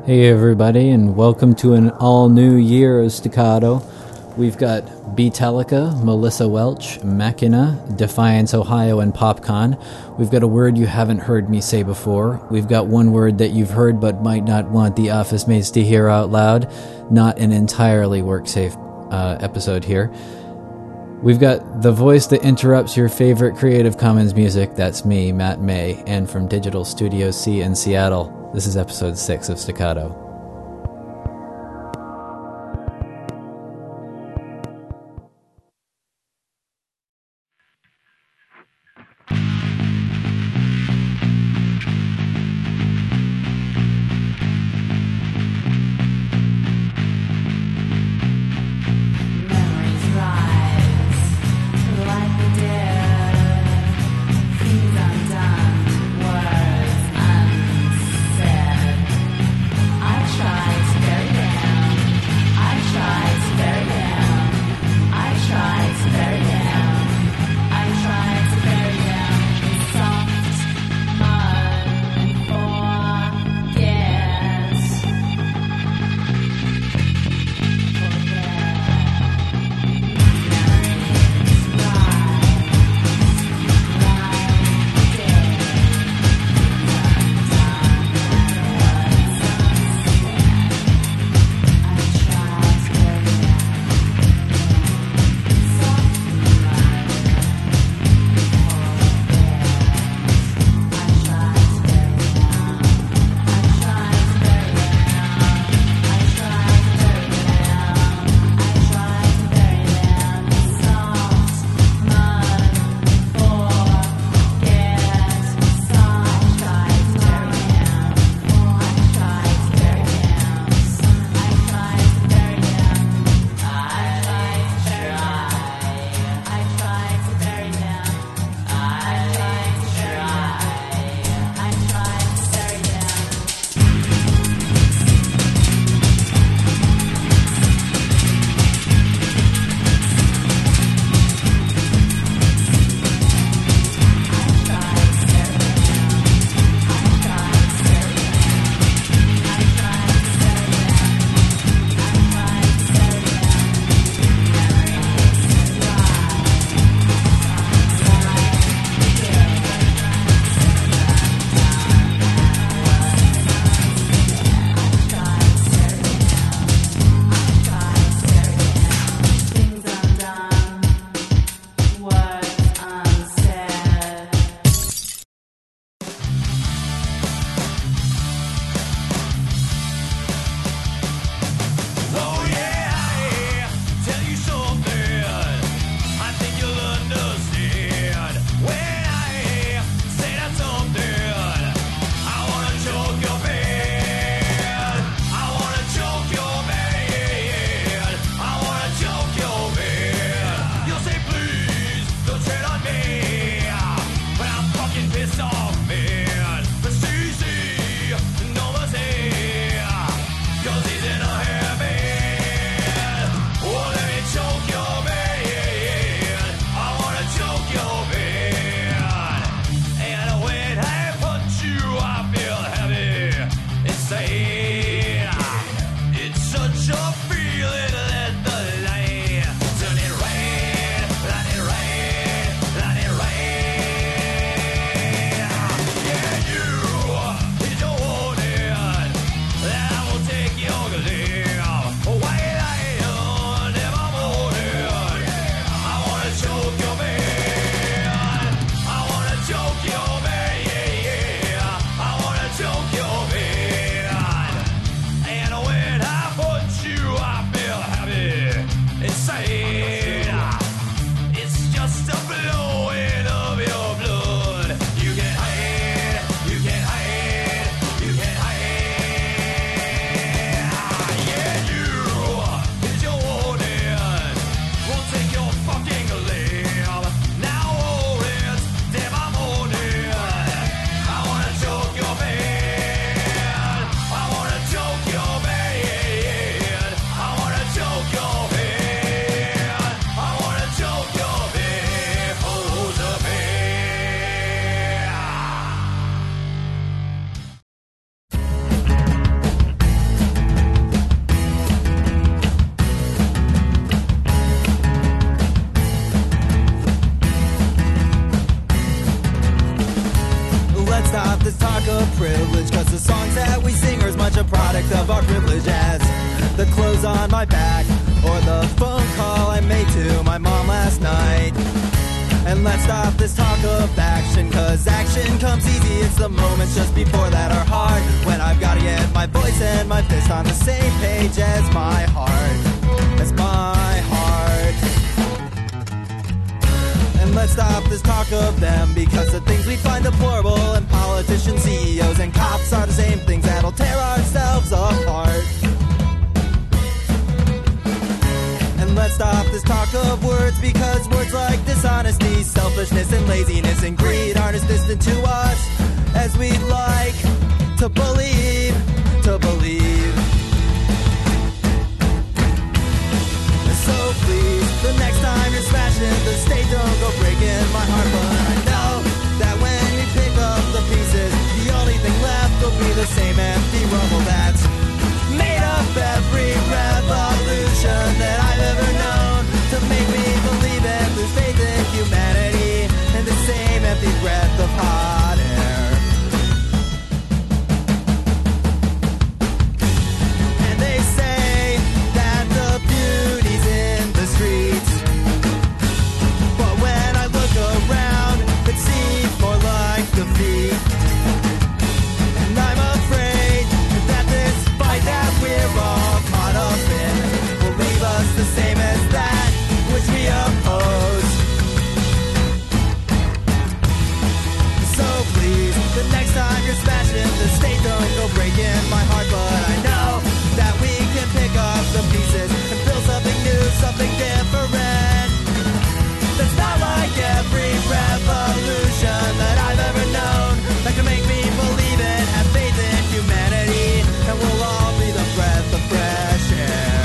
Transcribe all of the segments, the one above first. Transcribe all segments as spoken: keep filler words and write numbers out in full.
Hey everybody, and welcome to an all-new year of Staccato. We've got Beatallica, Melissa Welch, Machina, Defiance, Ohio, and PopCon. We've got a word you haven't heard me say before. We've got one word that you've heard but might not want the office mates to hear out loud. Not an entirely work-safe uh, episode here. We've got the voice that interrupts your favorite Creative Commons music. That's me, Matt May, and from Digital Studio C in Seattle. This is episode six of Staccato. I stop this talk of privilege, cause the songs that we sing are as much a product of our privilege as the clothes on my back or the phone call I made to my mom last night. And let's stop this talk of action, cause action comes easy. It's the moments just before that are hard, when I've gotta get my voice and my fist on the same page as my heart, as my heart. And let's stop this talk of them, because the things we find deplorable in politicians, C E Os, and cops are the same things that'll tear ourselves apart. And let's stop this talk of words, because words like dishonesty, selfishness, and laziness and greed aren't as distant to us as we'd like to believe, to believe. And so please, the next time you're smashing the state, don't go breaking my heart. But I know that when we pick up the pieces, the only thing left will be the same empty rubble that's made up every revolution that I've ever known, to make me believe and lose faith in humanity, and the same empty breath of hot air. And they say that the beauty's in the streets, but when I look around, it seems more like defeat. And I'm afraid that this fight that we're all caught up in will leave us the same as that which we oppose. So please, the next time you're smashing the state, don't go breaking my heart. But I know that we can pick up the pieces and build something new, something different, that's not like every revolution that I've ever known, that can make me believe and have faith in humanity, and we'll all be the breath of fresh air.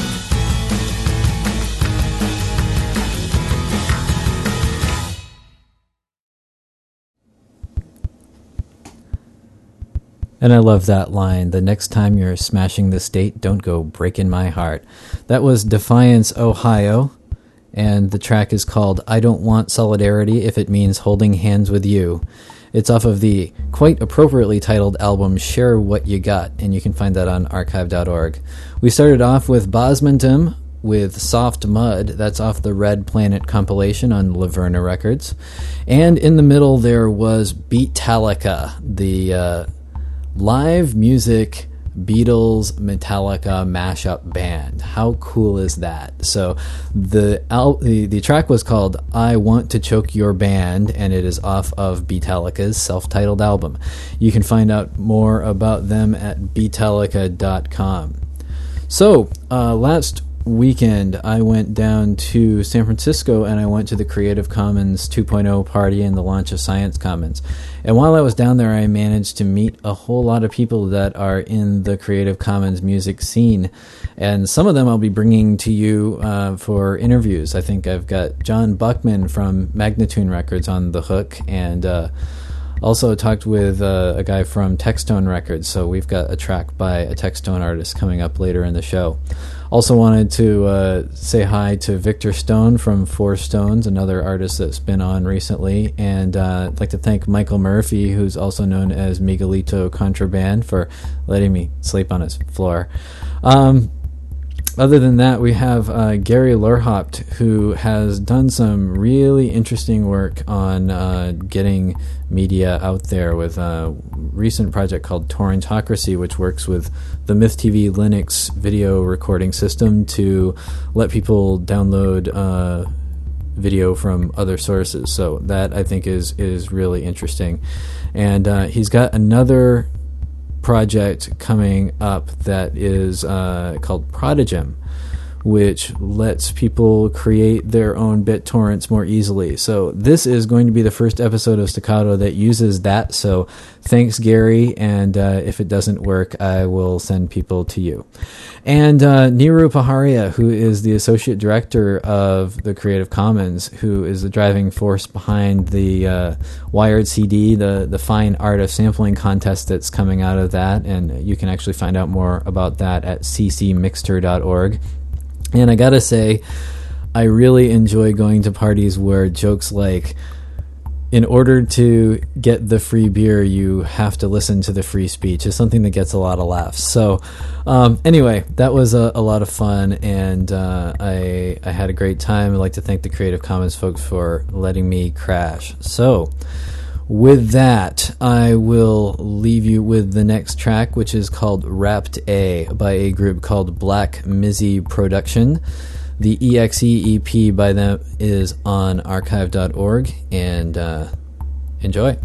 And I love that line, the next time you're smashing the state, don't go breaking my heart. That was Defiance, Ohio, and the track is called I Don't Want Solidarity If It Means Holding Hands With You. It's off of the quite appropriately titled album Share What You Got, and you can find that on archive dot org. We started off with Bosmantum with Soft Mud. That's off the Red Planet compilation on Laverna Records. And in the middle there was Beatallica, the uh, live music Beatles Metallica mashup band. How cool is that? So the, al- the the track was called I Want to Choke Your Band, and it is off of Beatallica's self-titled album. You can find out more about them at beatallica dot com. So uh, last weekend I went down to San Francisco and I went to the Creative Commons two point oh party and the launch of Science Commons. And while I was down there, I managed to meet a whole lot of people that are in the Creative Commons music scene. And some of them I'll be bringing to you uh, for interviews. I think I've got John Buckman from Magnatune Records on the hook, and uh, also talked with uh, a guy from Textone Records. So we've got a track by a Textone artist coming up later in the show. Also wanted to uh, say hi to Victor Stone from Four Stones, another artist that's been on recently. And uh, I'd like to thank Michael Murphy, who's also known as Miguelito Contraband, for letting me sleep on his floor. Um, other than that, we have uh, Gary Lurhopt, who has done some really interesting work on uh, getting media out there with a recent project called Torrentocracy, which works with the MythTV Linux video recording system to let people download uh, video from other sources. So that, I think, is is really interesting. And uh, he's got another project coming up that is uh, called Prodigem, which lets people create their own BitTorrents more easily. So this is going to be the first episode of Staccato that uses that. So thanks, Gary. And uh, if it doesn't work, I will send people to you. And uh, Niru Paharia, who is the associate director of the Creative Commons, who is the driving force behind the uh, Wired C D, the, the fine art of sampling contest that's coming out of that. And you can actually find out more about that at c c mixter dot org. And I gotta say, I really enjoy going to parties where jokes like, in order to get the free beer, you have to listen to the free speech. It's something that gets a lot of laughs. So um, anyway, that was a, a lot of fun, and uh, I, I had a great time. I'd like to thank the Creative Commons folks for letting me crash. So with that, I will leave you with the next track, which is called Wrapped A by a group called Black Mizzy Production. The E X E E P by them is on archive dot org, and uh, enjoy.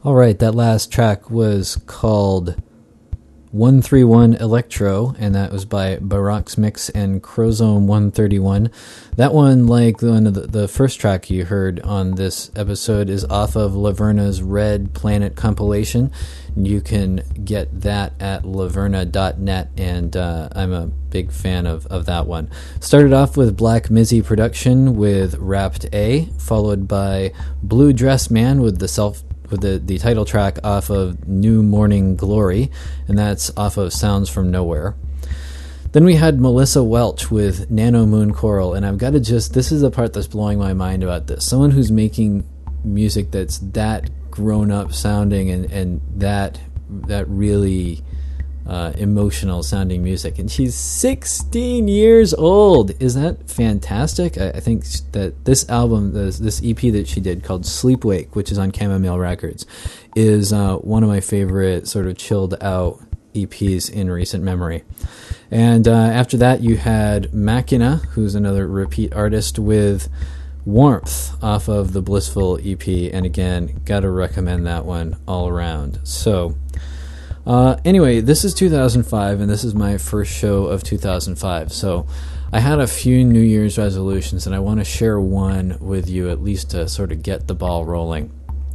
All right, that last track was called one thirty-one Electro, and that was by Baroque's Mix and Chrozone one thirty-one. That one, like the one of the, the first track you heard on this episode, is off of Laverna's Red Planet compilation. You can get that at laverna dot net, and uh, I'm a big fan of, of that one. Started off with Black Mizzy production with Wrapped A, followed by Blue Dress Man with the self with the, the title track off of New Morning Glory, and that's off of Sounds from Nowhere. Then we had Melissa Welch with Nano Moon Coral, and I've got to just, this is the part that's blowing my mind about this. Someone who's making music that's that grown-up sounding and, and that that really uh, emotional sounding music, and she's sixteen years old. Is that fantastic? I, I think that this album, this, this E P that she did called Sleepwake, which is on Chamomile Records, is uh, one of my favorite sort of chilled out E Ps in recent memory. And uh, after that you had Machina, who's another repeat artist, with Warmth off of the Blissful E P, and again, gotta recommend that one all around. So Uh, anyway, this is two thousand five, and this is my first show of two thousand five. So I had a few New Year's resolutions, and I want to share one with you, at least to sort of get the ball rolling.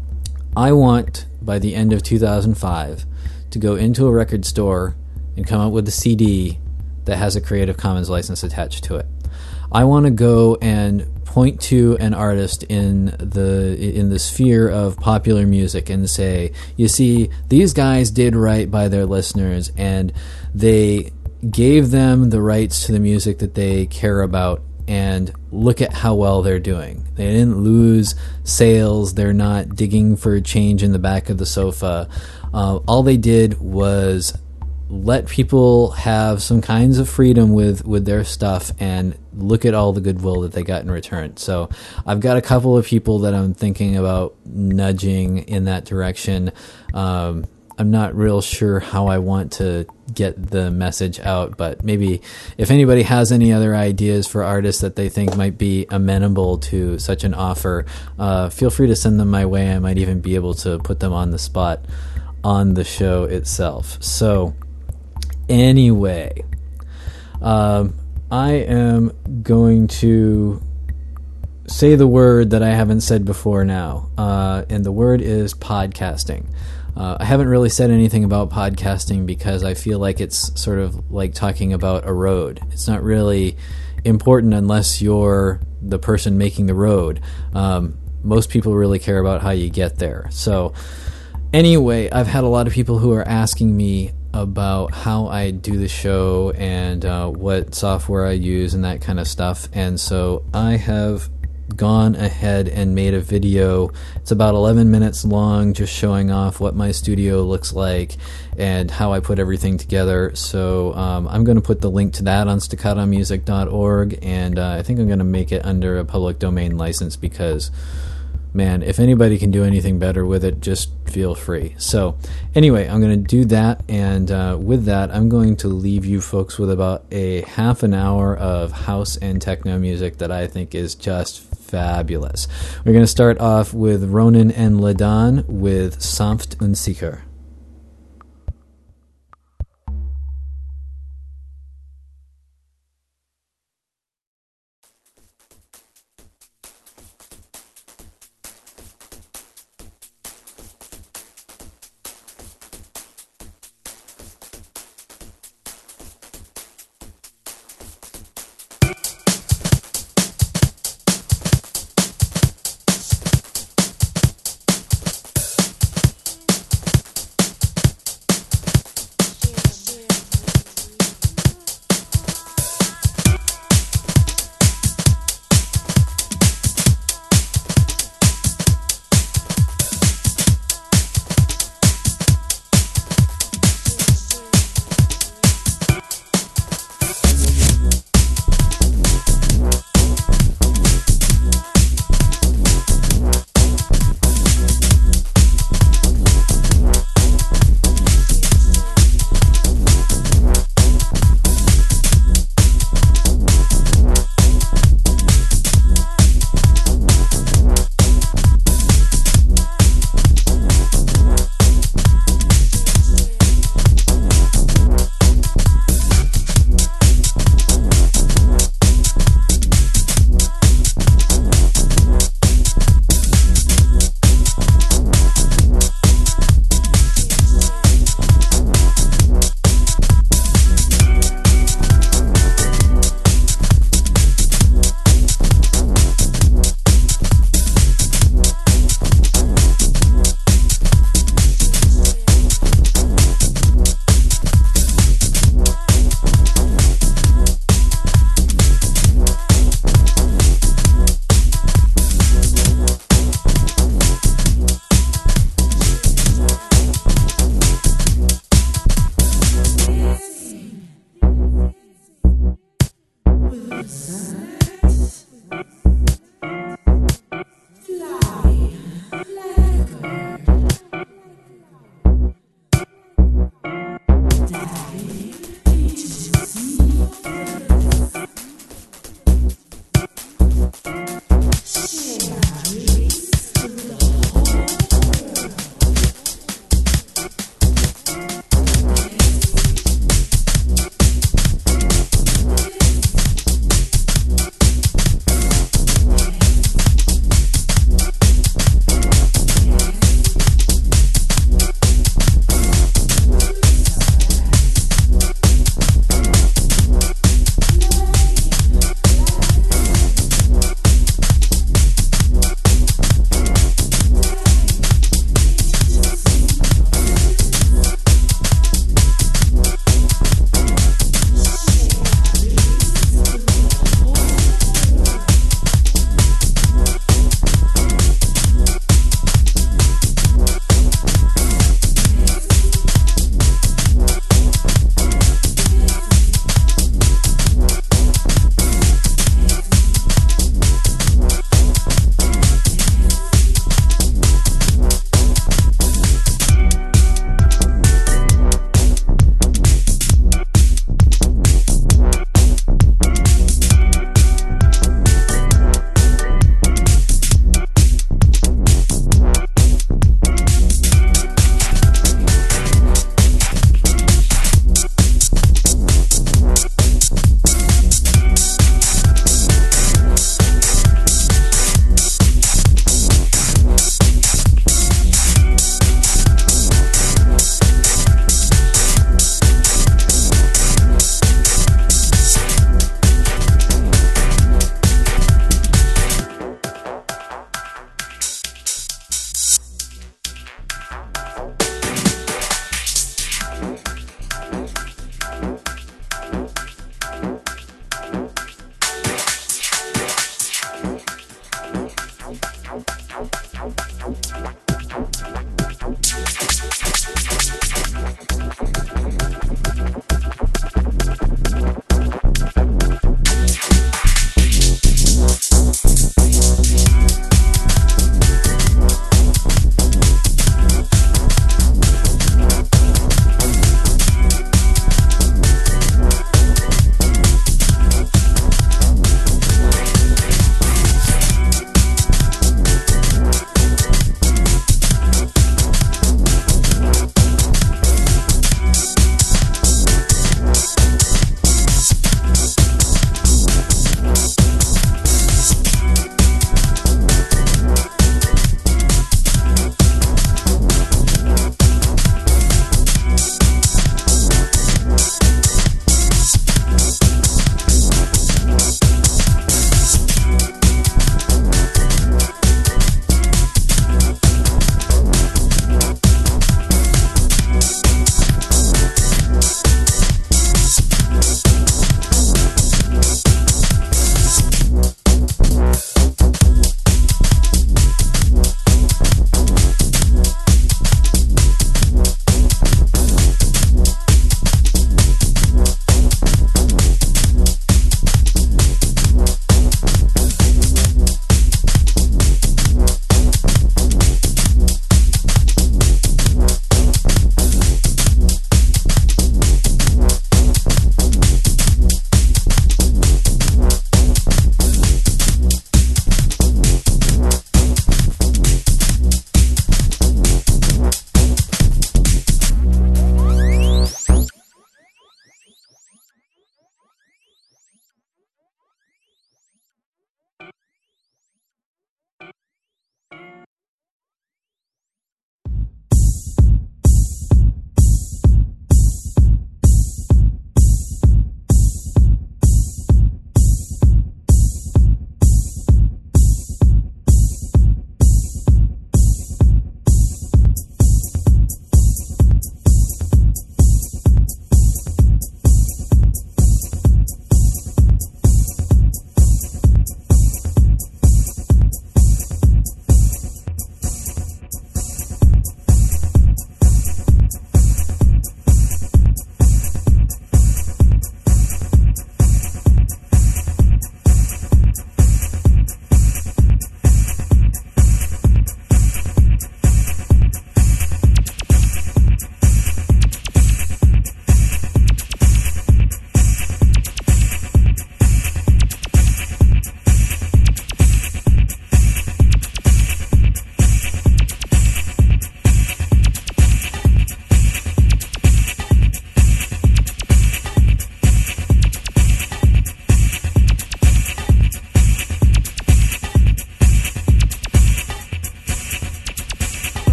I want, by the end of two thousand five, to go into a record store and come up with a C D that has a Creative Commons license attached to it. I want to go and point to an artist in the in the sphere of popular music and say, you see, these guys did right by their listeners, and they gave them the rights to the music that they care about, and look at how well they're doing. They didn't lose sales. They're not digging for change in the back of the sofa. Uh, all they did was let people have some kinds of freedom with, with their stuff, and look at all the goodwill that they got in return. So I've got a couple of people that I'm thinking about nudging in that direction. Um, I'm not real sure how I want to get the message out, but maybe if anybody has any other ideas for artists that they think might be amenable to such an offer, uh, feel free to send them my way. I might even be able to put them on the spot on the show itself. So anyway, um, I am going to say the word that I haven't said before now, uh, and the word is podcasting. Uh, I haven't really said anything about podcasting because I feel like it's sort of like talking about a road. It's not really important unless you're the person making the road. Um, most people really care about how you get there. So anyway, I've had a lot of people who are asking me about how I do the show and uh, what software I use and that kind of stuff. And so I have gone ahead and made a video. It's about eleven minutes long, just showing off what my studio looks like and how I put everything together. So um, I'm going to put the link to that on staccato music dot org, and uh, I think I'm going to make it under a public domain license because, man, if anybody can do anything better with it, just feel free. So anyway, I'm going to do that, and uh, with that, I'm going to leave you folks with about a half an hour of house and techno music that I think is just fabulous. We're going to start off with Ronan and Ladan with Sanft und Sicher.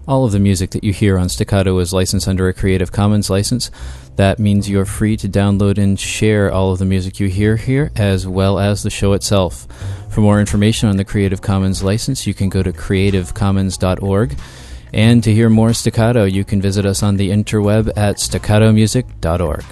All of the music that you hear on Staccato is licensed under a Creative Commons license. That means you're free to download and share all of the music you hear here, as well as the show itself. For more information on the Creative Commons license, you can go to creative commons dot org. And to hear more Staccato, you can visit us on the interweb at staccato music dot org.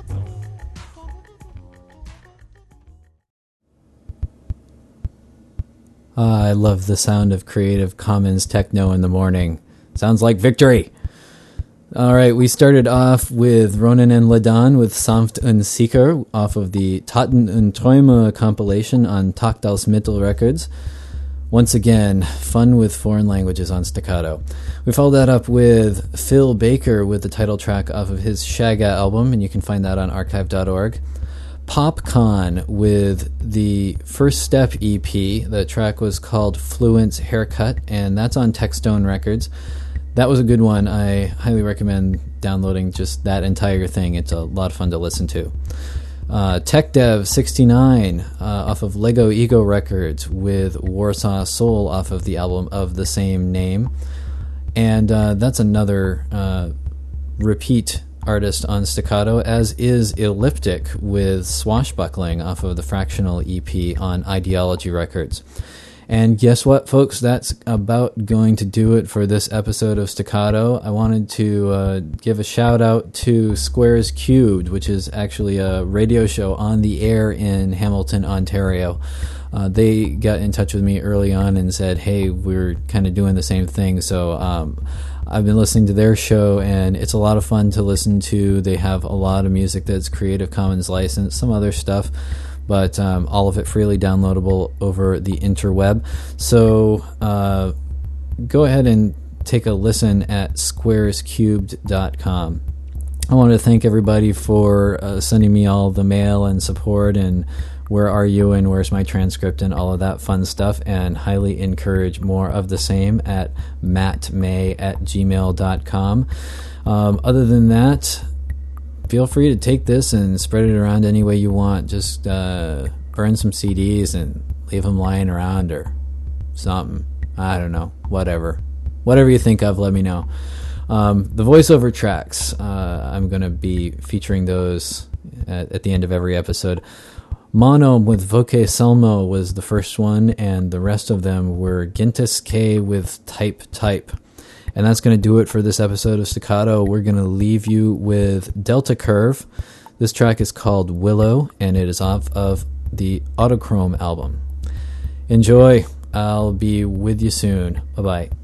Ah, I love the sound of Creative Commons techno in the morning. Sounds like victory! All right, we started off with Ronan and Ladan with Sanft und Sicher off of the Taten und Träume compilation on Takt Mittel Records. Once again, fun with foreign languages on Staccato. We followed that up with Phil Baker with the title track off of his Shaga album, and you can find that on archive dot org. PopCon with the First Step E P. The track was called Fluent's Haircut, and that's on Techstone Records. That was a good one. I highly recommend downloading just that entire thing. It's a lot of fun to listen to. Uh, TechDev sixty-nine uh, off of Lego Ego Records with Warsaw Soul off of the album of the same name. And uh, that's another uh, repeat artist on Staccato, as is Elliptic with Swashbuckling off of the Fractional E P on Ideology Records. And guess what, folks? That's about going to do it for this episode of Staccato. I wanted to uh, give a shout out to Squares Cubed, which is actually a radio show on the air in Hamilton, Ontario. Uh, they got in touch with me early on and said, hey, we're kind of doing the same thing. So um, I've been listening to their show, and it's a lot of fun to listen to. They have a lot of music that's Creative Commons licensed, some other stuff, but um, all of it freely downloadable over the interweb. So uh, go ahead and take a listen at squares cubed dot com. I want to thank everybody for uh, sending me all the mail and support and where are you and where's my transcript and all of that fun stuff, and highly encourage more of the same at mattmay at gmail dot com. Um, other than that, feel free to take this and spread it around any way you want. Just uh, burn some C Ds and leave them lying around or something. I don't know. Whatever. Whatever you think of, let me know. Um, the voiceover tracks, uh, I'm going to be featuring those at, at the end of every episode. Mono with Voce Selmo was the first one, and the rest of them were Gintis K with Type Type. And that's going to do it for this episode of Staccato. We're going to leave you with Delta Curve. This track is called Willow, and it is off of the Autochrome album. Enjoy. I'll be with you soon. Bye-bye.